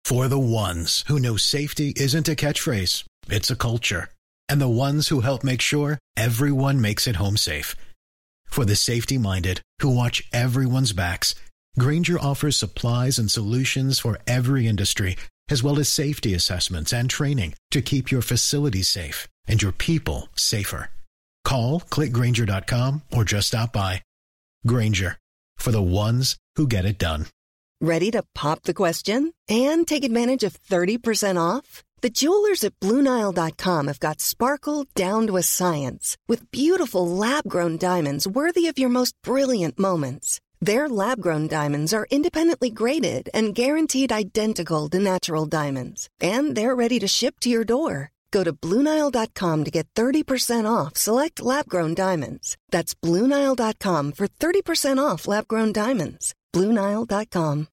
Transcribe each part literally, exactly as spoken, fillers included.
For the ones who know safety isn't a catchphrase, it's a culture. And the ones who help make sure everyone makes it home safe. For the safety-minded who watch everyone's backs, Grainger offers supplies and solutions for every industry, as well as safety assessments and training to keep your facilities safe and your people safer. Call, click Grainger dot com, or just stop by. Grainger, for the ones who get it done. Ready to pop the question and take advantage of thirty percent off? The jewelers at Blue Nile dot com have got sparkle down to a science with beautiful lab-grown diamonds worthy of your most brilliant moments. Their lab-grown diamonds are independently graded and guaranteed identical to natural diamonds. And they're ready to ship to your door. Go to Blue Nile dot com to get thirty percent off select lab-grown diamonds. That's Blue Nile dot com for thirty percent off lab-grown diamonds. Blue Nile dot com.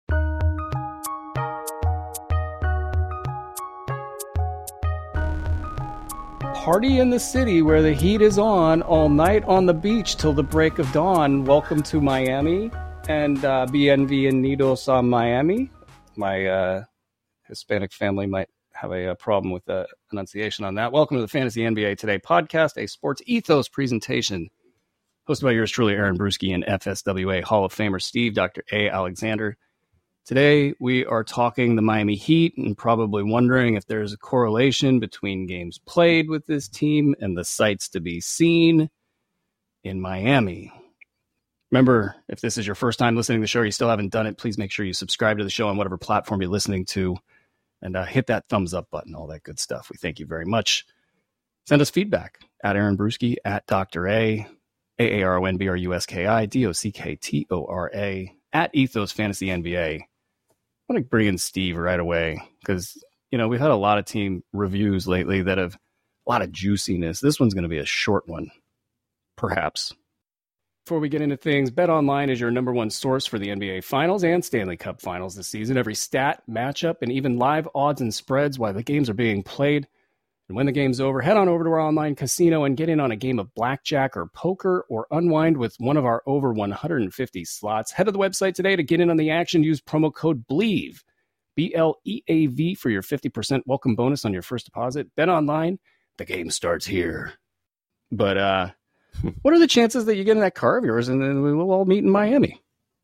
Party in the city where the heat is on all night on the beach till the break of dawn. Welcome to Miami and uh, bienvenidos a Miami. My uh, Hispanic family might have a, a problem with the pronunciation on that. Welcome to the Fantasy N B A Today podcast, a sports ethos presentation hosted by yours truly, Aaron Bruski, and F S W A Hall of Famer Steve, Doctor A. Alexander. Today, we are talking the Miami Heat and probably wondering if there's a correlation between games played with this team and the sights to be seen in Miami. Remember, if this is your first time listening to the show, or you still haven't done it, please make sure you subscribe to the show on whatever platform you're listening to and uh, hit that thumbs up button, all that good stuff. We thank you very much. Send us feedback at Aaron Bruski, at Doctor A, A A R O N B R U S K I, D O C K T O R A, at Ethos Fantasy N B A. I want to bring in Steve right away because, you know, we've had a lot of team reviews lately that have a lot of juiciness. This one's going to be a short one, perhaps. Before we get into things, BetOnline is your number one source for the N B A Finals and Stanley Cup Finals this season. Every stat, matchup, and even live odds and spreads while the games are being played. And when the game's over, head on over to our online casino and get in on a game of blackjack or poker or unwind with one of our over one hundred fifty slots. Head to the website today to get in on the action. Use promo code BLEAV, B L E A V, for your fifty percent welcome bonus on your first deposit. Bet online, the game starts here. But uh, what are the chances that you get in that car of yours and then we will all meet in Miami?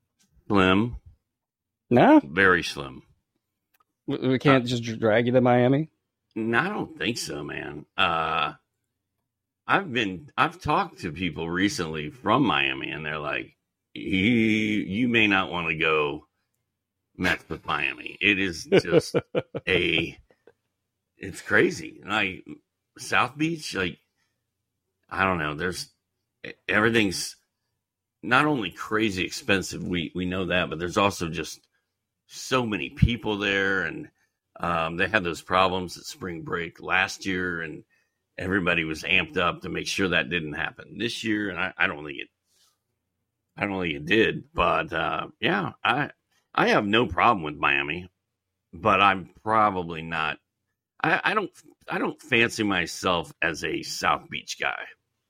Slim. Nah? Very slim. We can't uh, just drag you to Miami? No, I don't think so, man. Uh, I've been, I've talked to people recently from Miami, and they're like, "You, you may not want to go mess with Miami. It is just a, it's crazy. Like South Beach, like I don't know. There's everything's not only crazy expensive. We we know that, but there's also just so many people there, and Um, they had those problems at spring break last year, and everybody was amped up to make sure that didn't happen this year. And I, I don't think it, I don't think it did. But uh, yeah, I I have no problem with Miami, but I'm probably not. I, I don't I don't fancy myself as a South Beach guy.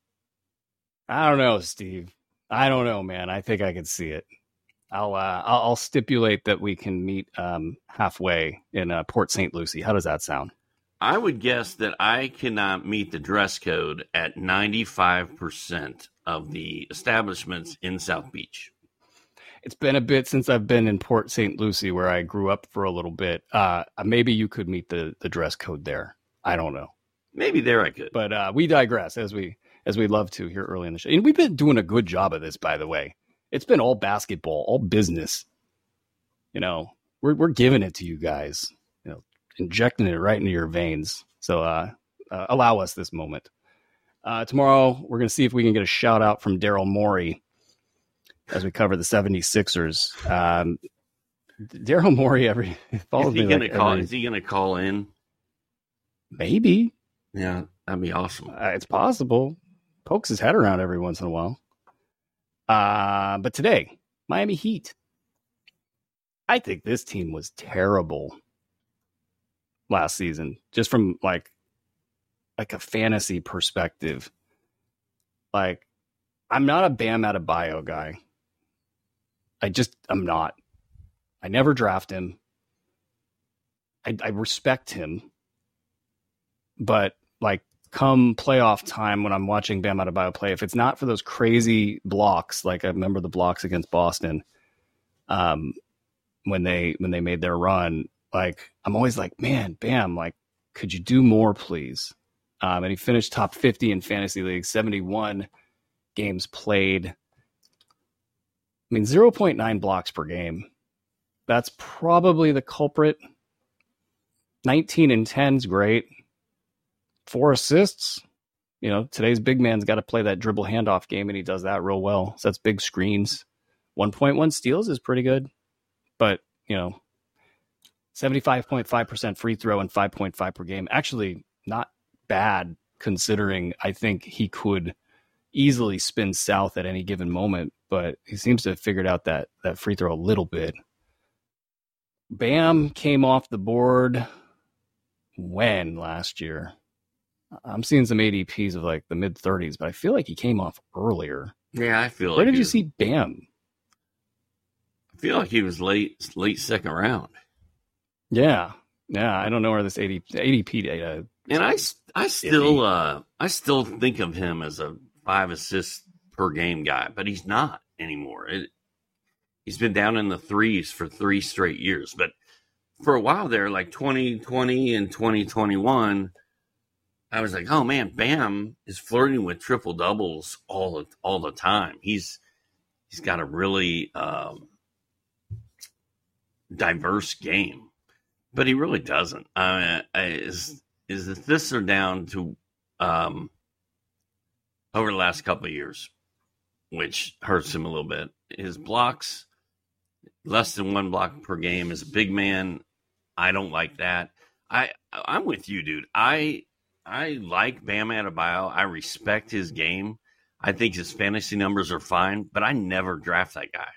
I don't know, Steve. I don't know, man. I think I could see it. I'll, uh, I'll I'll stipulate that we can meet um, halfway in uh, Port Saint Lucie. How does that sound? I would guess that I cannot meet the dress code at ninety-five percent of the establishments in South Beach. It's been a bit since I've been in Port Saint Lucie, where I grew up for a little bit. Uh, maybe you could meet the, the dress code there. I don't know. Maybe there I could. But uh, we digress, as we as we love to here early in the show. And we've been doing a good job of this, by the way. It's been all basketball, all business. You know, we're we're giving it to you guys, you know, injecting it right into your veins. So uh, uh, allow us this moment. Uh, tomorrow, we're going to see if we can get a shout out from Daryl Morey as we cover the seventy-sixers. Um, Daryl Morey, every follows is he me gonna like call? every, Is he going to call in? Maybe. Yeah, that'd be awesome. Uh, it's possible. Pokes his head around every once in a while. Uh, but today, Miami Heat. I think this team was terrible last season, just from like, like a fantasy perspective. Like, I'm not a Bam Adebayo guy. I just, I'm not. I never draft him. I, I respect him, but like come playoff time when I'm watching Bam Adebayo play, if it's not for those crazy blocks, like I remember the blocks against Boston, um, when they when they made their run, like I'm always like, man, Bam, like could you do more, please? Um, and he finished top fifty in fantasy league, seventy-one games played. I mean, zero point nine blocks per game. That's probably the culprit. nineteen and ten is great. Four assists. You know, today's big man's got to play that dribble handoff game, and he does that real well. So that's big screens. one point one steals is pretty good. But, you know, seventy-five point five percent free throw and five point five per game. Actually, not bad considering I think he could easily spin south at any given moment, but he seems to have figured out that that free throw a little bit. Bam came off the board when last year? I'm seeing some A D Ps of like the mid thirties, but I feel like he came off earlier. Yeah, I feel. Where like did you was, see Bam? I feel like he was late, late second round. Yeah, yeah. I don't know where this A D P, A D P data. And I, I still, uh, I still think of him as a five assists per game guy, but he's not anymore. It, he's been down in the threes for three straight years. But for a while there, like twenty twenty and twenty twenty-one, I was like, oh man, Bam is flirting with triple doubles all the, all the time. He's he's got a really um, diverse game, but he really doesn't. Uh, is is that this are down to um, over the last couple of years, which hurts him a little bit. His blocks, less than one block per game, as a big man. I don't like that. I I'm with you, dude. I I like Bam Adebayo. I respect his game. I think his fantasy numbers are fine, but I never draft that guy.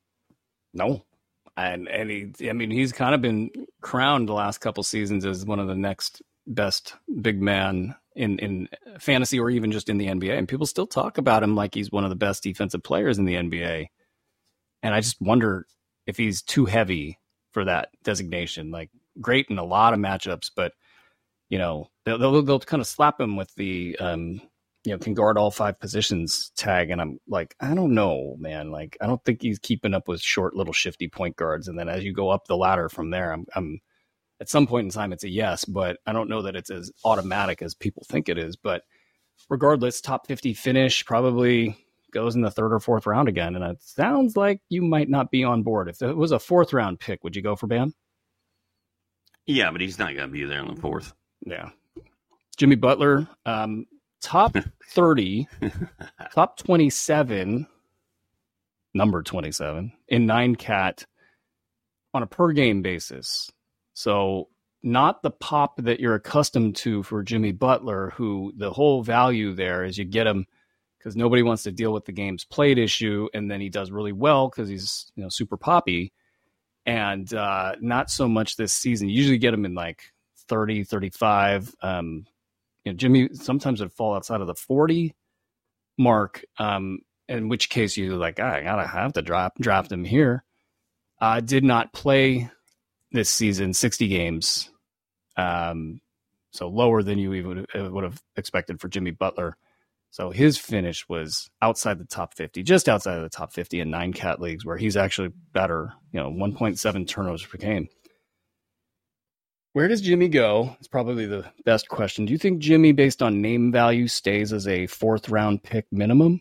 No. And and he, I mean, he's kind of been crowned the last couple seasons as one of the next best big man in, in fantasy or even just in the N B A. And people still talk about him like he's one of the best defensive players in the N B A. And I just wonder if he's too heavy for that designation. Like, great in a lot of matchups, but you know, they'll, they'll, they'll kind of slap him with the, um, you know, can guard all five positions tag. And I'm like, I don't know, man. Like, I don't think he's keeping up with short little shifty point guards. And then as you go up the ladder from there, I'm, I'm at some point in time, it's a yes, but I don't know that it's as automatic as people think it is. But regardless, top fifty finish probably goes in the third or fourth round again. And it sounds like you might not be on board. If it was a fourth round pick, would you go for Bam? Yeah, but he's not going to be there in the fourth. Yeah. Jimmy Butler, um, top thirty, top twenty-seven, number twenty-seven in nine cat on a per game basis. So not the pop that you're accustomed to for Jimmy Butler, who the whole value there is you get him because nobody wants to deal with the games played issue. And then he does really well because he's, you know, super poppy. And uh, not so much this season. You usually get him in like thirty, thirty-five. Um, you know, Jimmy sometimes would fall outside of the forty mark, um, in which case you're like, ah, I gotta have to drop, draft him here. Uh, did not play this season, sixty games. Um, so lower than you even would have expected for Jimmy Butler. So his finish was outside the top fifty, just outside of the top fifty in nine cat leagues where he's actually better, you know, one point seven turnovers per game. Where does Jimmy go? It's probably the best question. Do you think Jimmy, based on name value, stays as a fourth round pick minimum?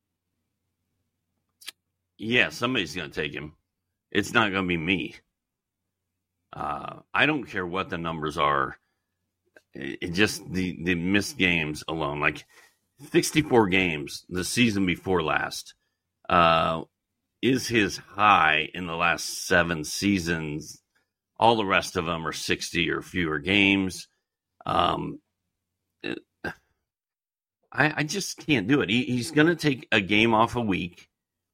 Yeah, somebody's going to take him. It's not going to be me. Uh, I don't care what the numbers are. It, it just the, the missed games alone. Like, sixty-four games the season before last uh, is his high in the last seven seasons. All the rest of them are sixty or fewer games. Um, I, I just can't do it. He, he's going to take a game off a week.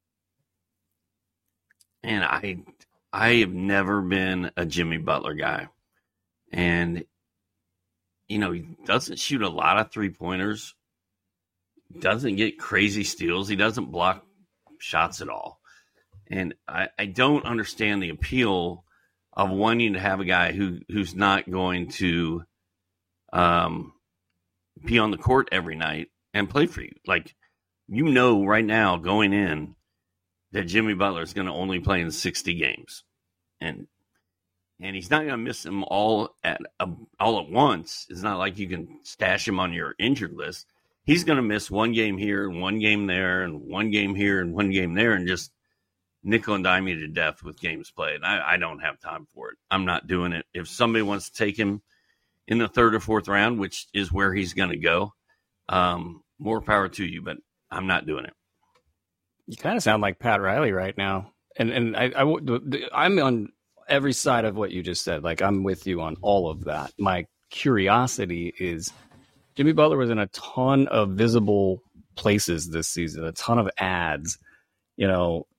And I, I have never been a Jimmy Butler guy. And, you know, he doesn't shoot a lot of three-pointers. Doesn't get crazy steals. He doesn't block shots at all. And I, I don't understand the appeal of wanting to have a guy who who's not going to um, be on the court every night and play for you. Like, you know, right now going in that Jimmy Butler is going to only play in sixty games, and and he's not going to miss them all at uh, all at once. It's not like you can stash him on your injured list. He's going to miss one game here and one game there and one game here and one game there and just nickel and dime you to death with games played. I, I don't have time for it. I'm not doing it. If somebody wants to take him in the third or fourth round, which is where he's going to go, um, more power to you, but I'm not doing it. You kind of sound like Pat Riley right now. And and I, I, I'm on every side of what you just said. Like, I'm with you on all of that. My curiosity is Jimmy Butler was in a ton of visible places this season, a ton of ads. You know,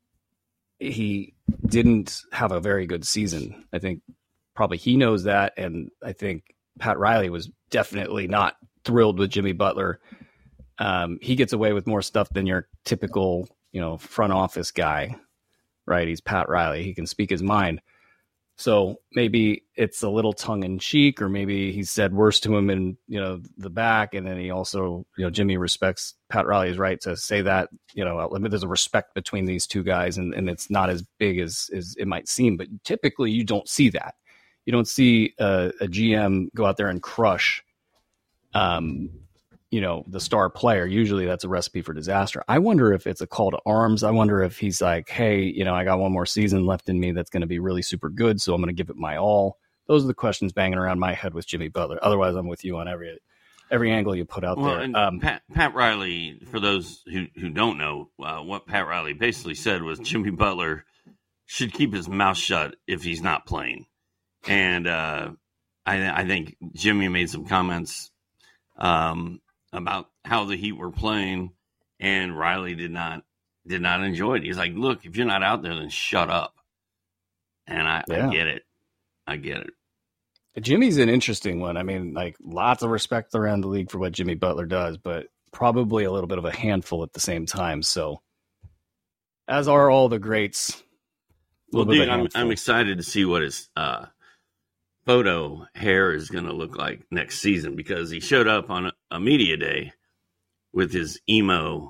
he didn't have a very good season. I think probably he knows that. And I think Pat Riley was definitely not thrilled with Jimmy Butler. Um, he gets away with more stuff than your typical, you know, front office guy, right? He's Pat Riley. He can speak his mind. So maybe it's a little tongue in cheek, or maybe he said worse to him in, you know, the back. And then he also, you know, Jimmy respects Pat Riley's right to say that, you know, there's a respect between these two guys, and, and it's not as big as, as it might seem. But typically you don't see that. You don't see a, a G M go out there and crush, um, you know, the star player. Usually that's a recipe for disaster. I wonder if it's a call to arms. I wonder if he's like, hey, you know, I got one more season left in me that's going to be really super good, so I'm going to give it my all. Those are the questions banging around my head with Jimmy Butler. Otherwise, I'm with you on every every angle you put out well, there. And um, Pat, Pat Riley, for those who, who don't know, uh, what Pat Riley basically said was Jimmy Butler should keep his mouth shut if he's not playing. And uh, I, I think Jimmy made some comments um, about how the Heat were playing, and Riley did not did not enjoy it. He's like, look, if you're not out there, then shut up. And I, yeah. I get it. I get it. Jimmy's an interesting one. I mean, like, lots of respect around the league for what Jimmy Butler does, but probably a little bit of a handful at the same time. So, as are all the greats. Well, dude, I'm, I'm excited to see what his uh, photo hair is going to look like next season, because he showed up on a, a media day with his emo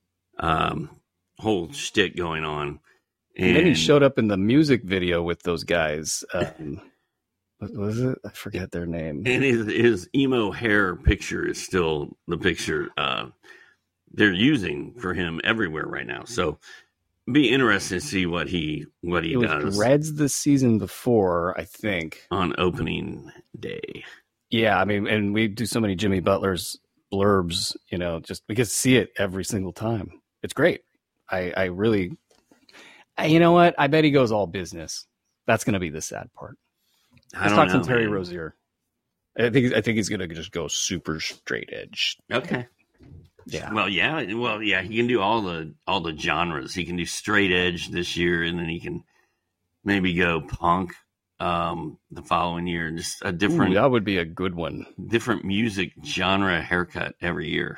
um, whole shtick going on. And, and then he showed up in the music video with those guys. Um, what was it? I forget their name. And his, his emo hair picture is still the picture uh, they're using for him everywhere right now. So be interested to see what he what he it does. Was Reds the season before, I think, on opening day. Yeah, I mean, and we do so many Jimmy Butler's blurbs, you know, just because see it every single time. It's great. I, I really, I, you know what? I bet he goes all business. That's going to be the sad part. I Let's don't talk know, to Terry man. Rozier. I think I think he's going to just go super straight edge. Okay. Yeah. Well, yeah. Well, yeah. He can do all the all the genres. He can do straight edge this year, and then he can maybe go punk um, the following year. Just a different. Ooh, that would be a good one. Different music genre haircut every year.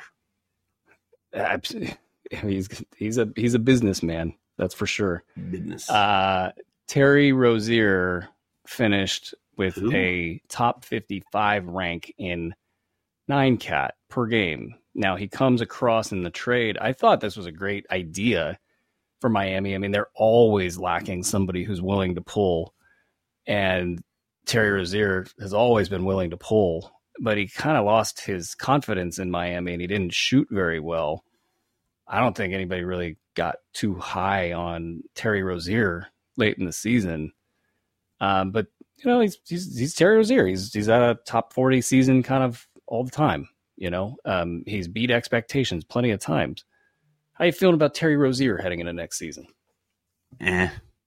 Absolutely. He's he's a he's a businessman. That's for sure. Business. Uh, Terry Rozier finished with Ooh. a top fifty-five rank in nine cat per game. Now he comes across in the trade. I thought this was a great idea for Miami. I mean, they're always lacking somebody who's willing to pull, and Terry Rozier has always been willing to pull, but he kind of lost his confidence in Miami and he didn't shoot very well. I don't think anybody really got too high on Terry Rozier late in the season. Um, but you know, he's, he's, he's Terry Rozier. He's, he's at a top forty season kind of all the time. You know, um, he's beat expectations plenty of times. How you feeling about Terry Rozier heading into next season? Eh,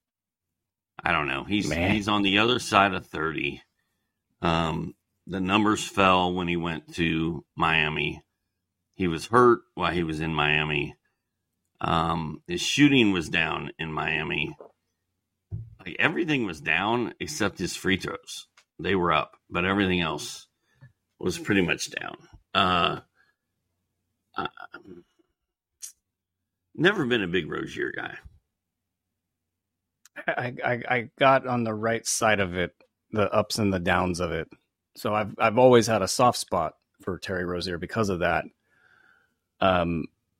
I don't know. He's Man. he's on the other side of thirty. Um, the numbers fell when he went to Miami. He was hurt while he was in Miami. Um, his shooting was down in Miami. Like, everything was down except his free throws. They were up, but everything else was pretty much down. Uh, uh, never been a big Rozier guy. I, I, I got on the right side of it, the ups and the downs of it. So I've I've always had a soft spot for Terry Rozier because of that. Um,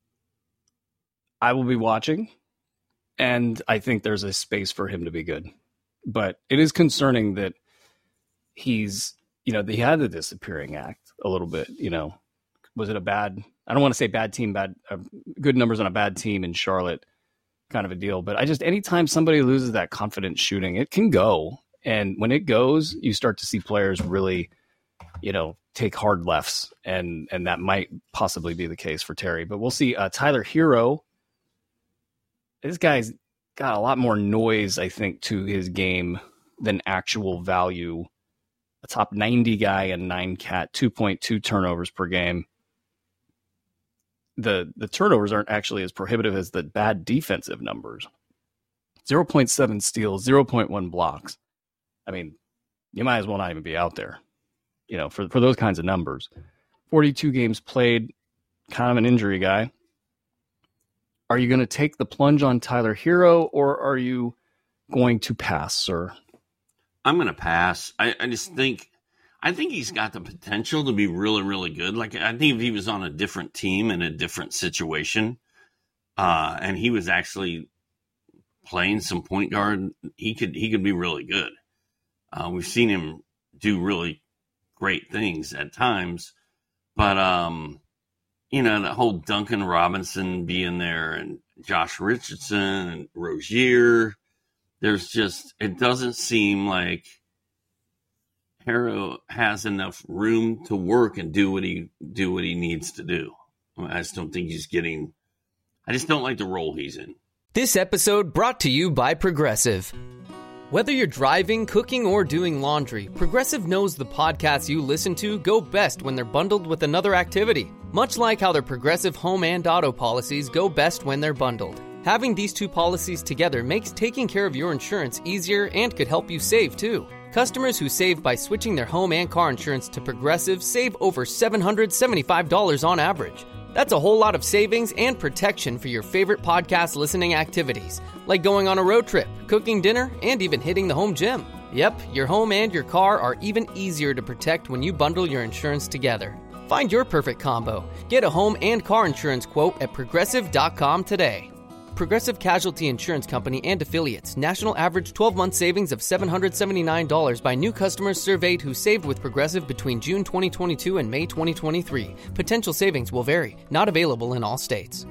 I will be watching, and I think there's a space for him to be good. But it is concerning that he's, you know, he had the disappearing act a little bit. You know, was it a bad? I don't want to say bad team, bad uh, good numbers on a bad team in Charlotte, kind of a deal. But I just anytime somebody loses that confidence shooting, it can go. And when it goes, you start to see players really, you know, take hard lefts, and and that might possibly be the case for Terry. But we'll see. Uh, Tyler Hero, this guy's got a lot more noise, I think, to his game than actual value. A top ninety guy and nine cat, two point two turnovers per game. The the turnovers aren't actually as prohibitive as the bad defensive numbers. zero point seven steals, zero point one blocks. I mean, you might as well not even be out there, you know, for, for those kinds of numbers. forty-two games played, kind of an injury guy. Are you going to take the plunge on Tyler Hero, or are you going to pass, sir? I'm going to pass. I, I just think, I think he's got the potential to be really, really good. Like, I think if he was on a different team in a different situation, uh, and he was actually playing some point guard, he could, he could be really good. Uh, we've seen him do really great things at times, but, um, you know, the whole Duncan Robinson being there and Josh Richardson and Rozier, there's just, it doesn't seem like Harrow has enough room to work and do what he, do what he needs to do. I just don't think he's getting, I just don't like the role he's in. This episode brought to you by Progressive. Whether you're driving, cooking, or doing laundry, Progressive knows the podcasts you listen to go best when they're bundled with another activity. Much like how their Progressive home and auto policies go best when they're bundled. Having these two policies together makes taking care of your insurance easier and could help you save, too. Customers who save by switching their home and car insurance to Progressive save over seven hundred seventy-five dollars on average. That's a whole lot of savings and protection for your favorite podcast listening activities, like going on a road trip, cooking dinner, and even hitting the home gym. Yep, your home and your car are even easier to protect when you bundle your insurance together. Find your perfect combo. Get a home and car insurance quote at progressive dot com today. Progressive Casualty Insurance Company and Affiliates. National average twelve-month savings of seven hundred seventy-nine dollars by new customers surveyed who saved with Progressive between June twenty twenty-two and May twenty twenty-three. Potential savings will vary. Not available in all states.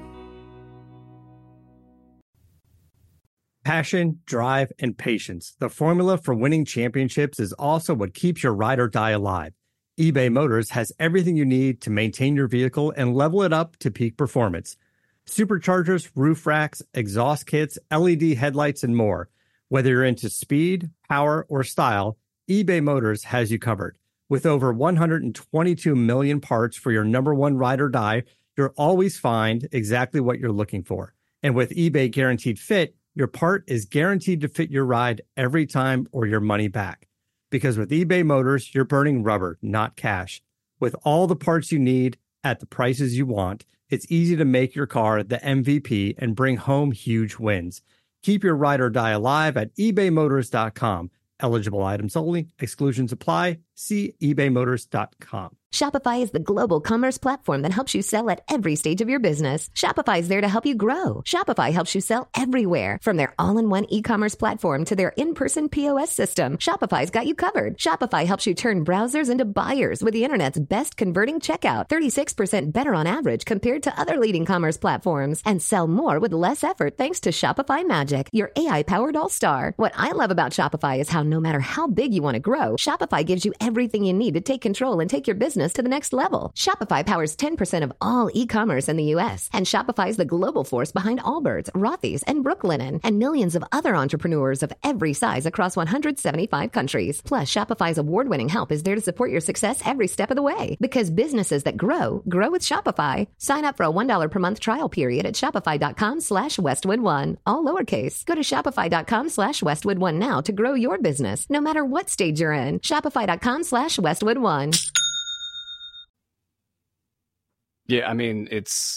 Passion, drive, and patience. The formula for winning championships is also what keeps your ride or die alive. eBay Motors has everything you need to maintain your vehicle and level it up to peak performance. Superchargers, roof racks, exhaust kits, L E D headlights, and more. Whether you're into speed, power, or style, eBay Motors has you covered. With over one hundred twenty-two million parts for your number one ride or die, you'll always find exactly what you're looking for. And with eBay Guaranteed Fit, your part is guaranteed to fit your ride every time or your money back. Because with eBay Motors, you're burning rubber, not cash. With all the parts you need at the prices you want, it's easy to make your car the M V P and bring home huge wins. Keep your ride or die alive at ebay motors dot com. Eligible items only. Exclusions apply. See ebay motors dot com. Shopify is the global commerce platform that helps you sell at every stage of your business. Shopify is there to help you grow. Shopify helps you sell everywhere, from their all-in-one e-commerce platform to their in-person P O S system. Shopify's got you covered. Shopify helps you turn browsers into buyers with the internet's best converting checkout, thirty-six percent better on average compared to other leading commerce platforms, and sell more with less effort thanks to Shopify Magic, your A I-powered all-star. What I love about Shopify is how no matter how big you want to grow, Shopify gives you everything you need to take control and take your business to the next level. Shopify powers ten percent of all e-commerce in the U S, and Shopify is the global force behind Allbirds, Rothy's, and Brooklinen, and millions of other entrepreneurs of every size across one hundred seventy-five countries. Plus, Shopify's award-winning help is there to support your success every step of the way. Because businesses that grow, grow with Shopify. Sign up for a one dollar per month trial period at shopify.com slash Westwood1. All lowercase. Go to shopify.com slash Westwood1 now to grow your business, no matter what stage you're in. Shopify.com slash Westwood1. Yeah, I mean, it's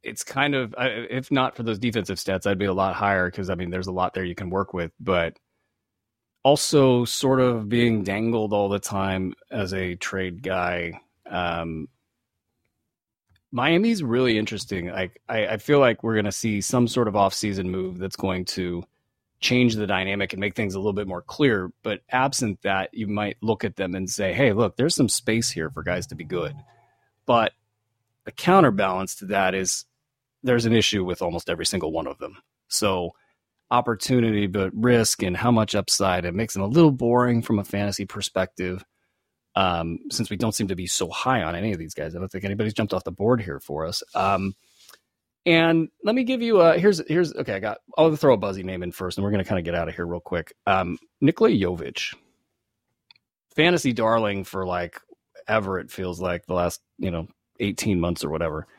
it's kind of, if not for those defensive stats, I'd be a lot higher because, I mean, there's a lot there you can work with, but also sort of being dangled all the time as a trade guy. Um, Miami's really interesting. Like, I, I feel like we're going to see some sort of offseason move that's going to change the dynamic and make things a little bit more clear. But absent that, you might look at them and say, hey, look, there's some space here for guys to be good. But the counterbalance to that is there's an issue with almost every single one of them. So opportunity, but risk and how much upside, it makes them a little boring from a fantasy perspective. Um, since we don't seem to be so high on any of these guys. I don't think anybody's jumped off the board here for us. Um, and let me give you a, here's, here's, okay, I got, I'll throw a buzzy name in first and we're going to kind of get out of here real quick. Um, Nikola Jovic, fantasy darling for like ever. It feels like the last, you know, eighteen months or whatever.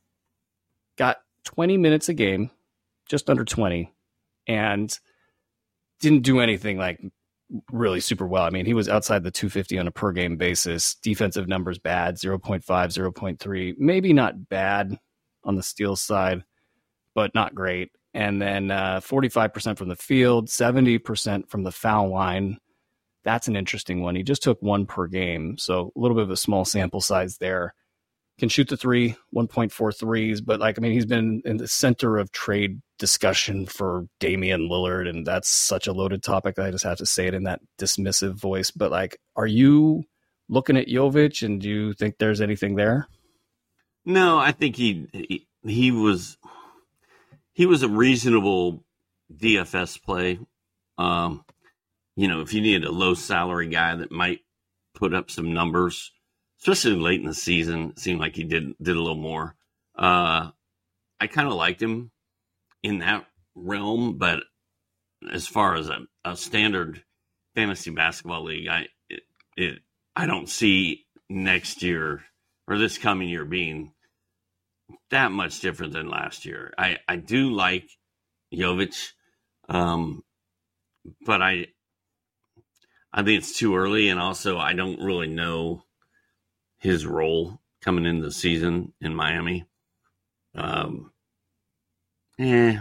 Got twenty minutes a game, just under twenty, and didn't do anything like really super well. I mean, he was outside the two fifty on a per game basis. Defensive numbers bad, zero point five, zero point three, maybe not bad on the steal side, but not great. And then uh, forty-five percent from the field, seventy percent from the foul line. That's an interesting one. He just took one per game, so a little bit of a small sample size there. Can shoot the three, one point four threes, but like, I mean, he's been in the center of trade discussion for Damian Lillard, and that's such a loaded topic. I just have to say it in that dismissive voice. But like, are you looking at Jovic, and do you think there's anything there? No, I think he he, he was he was a reasonable D F S play. Um, you know, if you needed a low salary guy that might put up some numbers, especially late in the season, it seemed like he did did a little more. Uh, I kind of liked him in that realm, but as far as a, a standard fantasy basketball league, I it, it I don't see next year or this coming year being that much different than last year. I, I do like Jovic, um, but I I think it's too early, and also I don't really know his role coming into the season in Miami. Um, eh,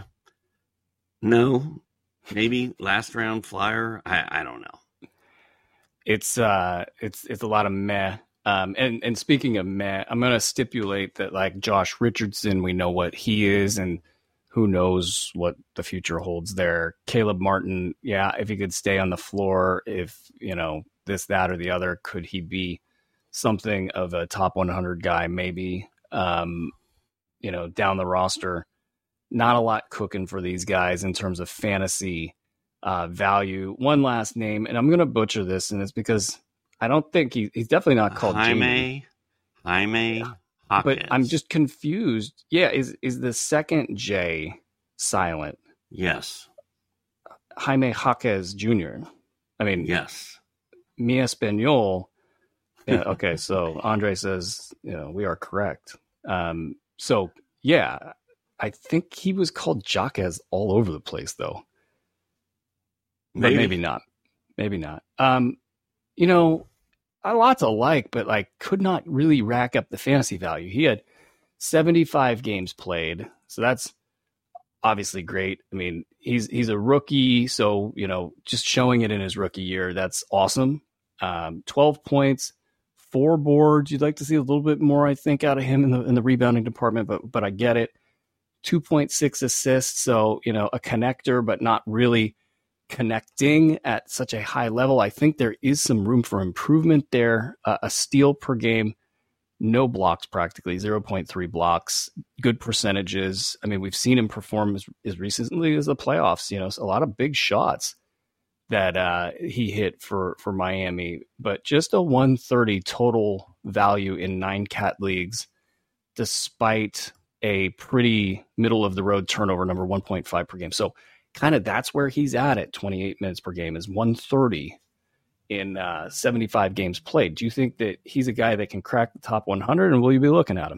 no, maybe last round flyer. I, I don't know. It's uh, it's it's a lot of meh. Um, and and speaking of meh, I'm gonna stipulate that like Josh Richardson, we know what he is, and who knows what the future holds there. Caleb Martin, yeah, if he could stay on the floor, if you know this, that, or the other, could he be something of a top one hundred guy? Maybe. Um, you know, down the roster, not a lot cooking for these guys in terms of fantasy uh, value. One last name, and I'm going to butcher this, and it's because I don't think he, he's definitely not called Jaime. Jamie. Jaime Yeah. Hawkins. But I'm just confused. Yeah, is is the second J silent? Yes. Jaime Jaquez Junior I mean, Yes. Mi Espanol. Yeah, okay, so Andre says, you know, we are correct. Um, so, yeah, I think he was called Jaquez all over the place, though. Maybe. But maybe not. Maybe not. Um, you know, a lot to like, but like could not really rack up the fantasy value. He had seventy-five games played, so that's obviously great. I mean, he's he's a rookie, so you know, just showing it in his rookie year, that's awesome. Um, twelve points, four boards. You'd like to see a little bit more, I think, out of him in the in the rebounding department, but but I get it. two point six assists, so you know, a connector, but not really connecting at such a high level. I think there is some room for improvement there. Uh, a steal per game, no blocks practically, zero point three blocks, good percentages. I mean, we've seen him perform as, as recently as the playoffs, you know, a lot of big shots that uh, he hit for, for Miami, but just a one thirty total value in nine cat leagues, despite a pretty middle of the road turnover number, one point five per game. So kind of that's where he's at at twenty-eight minutes per game is one thirty in uh, seventy-five games played. Do you think that he's a guy that can crack the top one hundred, and will you be looking at him?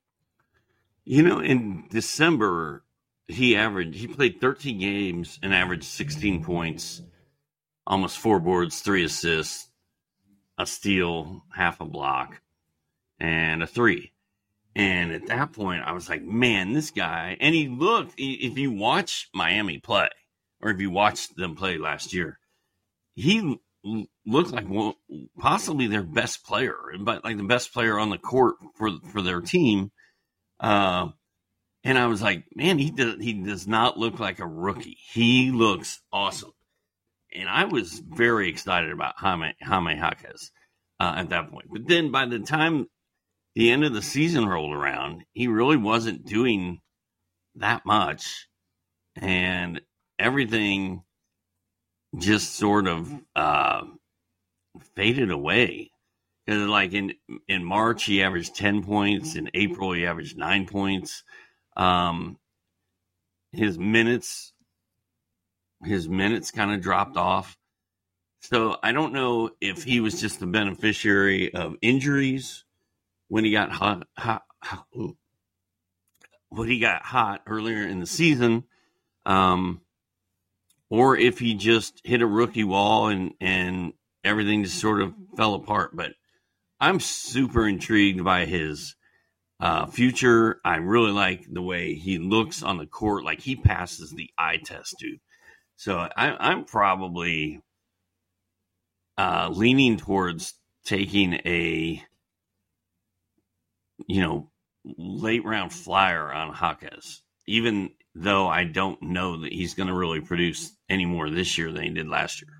You know, in December, he averaged, he played thirteen games and averaged sixteen points, almost four boards, three assists, a steal, half a block, and a three. And at that point, I was like, man, this guy, and he looked, if you watch Miami play, or if you watched them play last year, he looked like well, possibly their best player, but like the best player on the court for, for their team. Uh, and I was like, man, he does, he does not look like a rookie. He looks awesome. And I was very excited about Jaime, Jaime Jaquez uh, at that point. But then by the time the end of the season rolled around, he really wasn't doing that much. And everything just sort of uh, faded away. Because like in, in March, he averaged ten points. In April, he averaged nine points. Um, his minutes, his minutes kind of dropped off. So I don't know if he was just the beneficiary of injuries when he got hot, hot, hot when he got hot earlier in the season, um, or if he just hit a rookie wall and, and everything just sort of fell apart. But I'm super intrigued by his uh, future. I really like the way he looks on the court. Like he passes the eye test, dude. So I, I'm probably uh, leaning towards taking a, you know, late round flyer on Jaquez, even though I don't know that he's going to really produce any more this year than he did last year.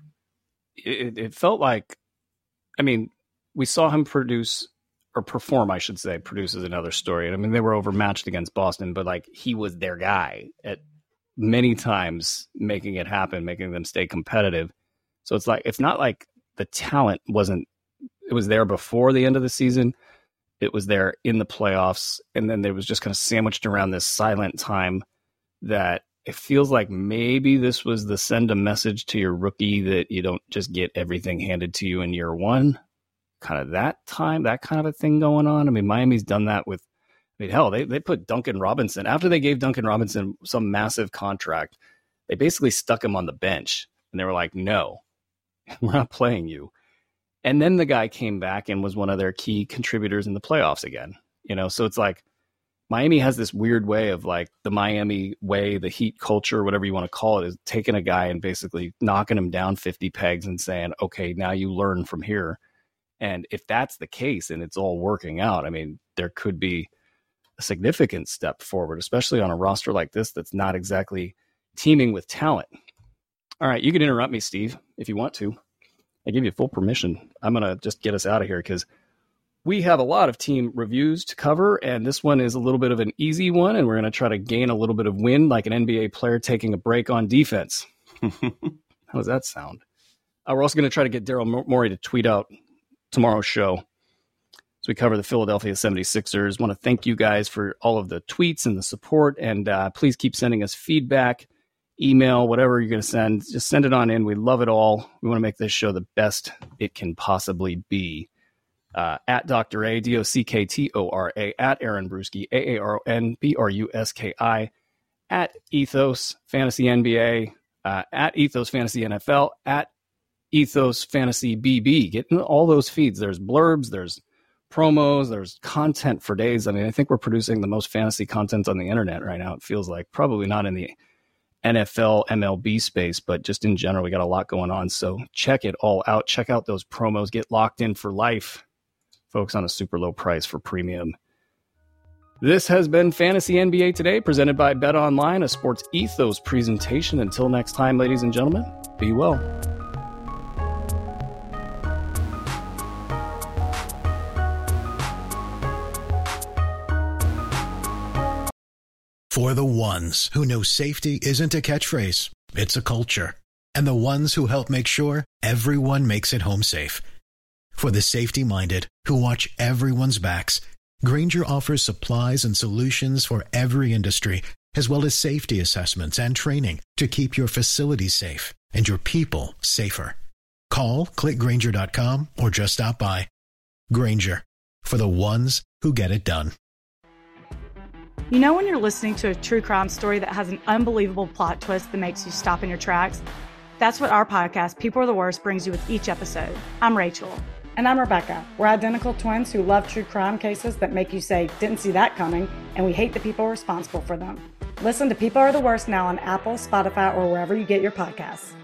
It, it felt like, I mean, we saw him produce or perform, I should say. Produce is another story. I mean, they were overmatched against Boston, but like he was their guy at many times, making it happen, making them stay competitive. So it's like, it's not like the talent wasn't, it was there before the end of the season. It was there in the playoffs. And then there was just kind of sandwiched around this silent time that it feels like maybe this was the send a message to your rookie that you don't just get everything handed to you in year one. Kind of that time, that kind of a thing going on. I mean, Miami's done that with, I mean, hell, they, they put Duncan Robinson, after they gave Duncan Robinson some massive contract, they basically stuck him on the bench. And they were like, no, we're not playing you. And then the guy came back and was one of their key contributors in the playoffs again. You know, so it's like Miami has this weird way of like the Miami way, the Heat culture, whatever you want to call it, is taking a guy and basically knocking him down fifty pegs and saying, okay, now you learn from here. And if that's the case and it's all working out, I mean, there could be a significant step forward, especially on a roster like this that's not exactly teeming with talent. All right, you can interrupt me, Steve, if you want to. I give you full permission. I'm going to just get us out of here because we have a lot of team reviews to cover, and this one is a little bit of an easy one, and we're going to try to gain a little bit of wind like an N B A player taking a break on defense. How does that sound? Uh, we're also going to try to get Daryl Morey to tweet out tomorrow's show. So we cover the Philadelphia seventy-sixers. Want to thank you guys for all of the tweets and the support, and uh, please keep sending us feedback, email, whatever you're going to send. Just send it on in. We love it all. We want to make this show the best it can possibly be. Uh, at Doctor A, D O C K T O R A, at Aaron Bruski, A A R O N B R U S K I, at Ethos Fantasy N B A, uh, at Ethos Fantasy N F L, at Ethos Fantasy B B. Get in all those feeds. There's blurbs, there's promos, there's content for days. I mean, I think we're producing the most fantasy content on the internet right now. It feels like probably not in the N F L, M L B space, but just in general, we got a lot going on. So check it all out. Check out those promos. Get locked in for life, folks, on a super low price for premium. This has been Fantasy N B A Today, presented by BetOnline, a Sports Ethos presentation. Until next time, ladies and gentlemen, be well. For the ones who know safety isn't a catchphrase, it's a culture. And the ones who help make sure everyone makes it home safe. For the safety-minded who watch everyone's backs, Grainger offers supplies and solutions for every industry, as well as safety assessments and training to keep your facilities safe and your people safer. Call, click Grainger dot com, or just stop by. Grainger, for the ones who get it done. You know when you're listening to a true crime story that has an unbelievable plot twist that makes you stop in your tracks? That's what our podcast, People Are the Worst, brings you with each episode. I'm Rachel. And I'm Rebecca. We're identical twins who love true crime cases that make you say, didn't see that coming, and we hate the people responsible for them. Listen to People Are the Worst now on Apple, Spotify, or wherever you get your podcasts.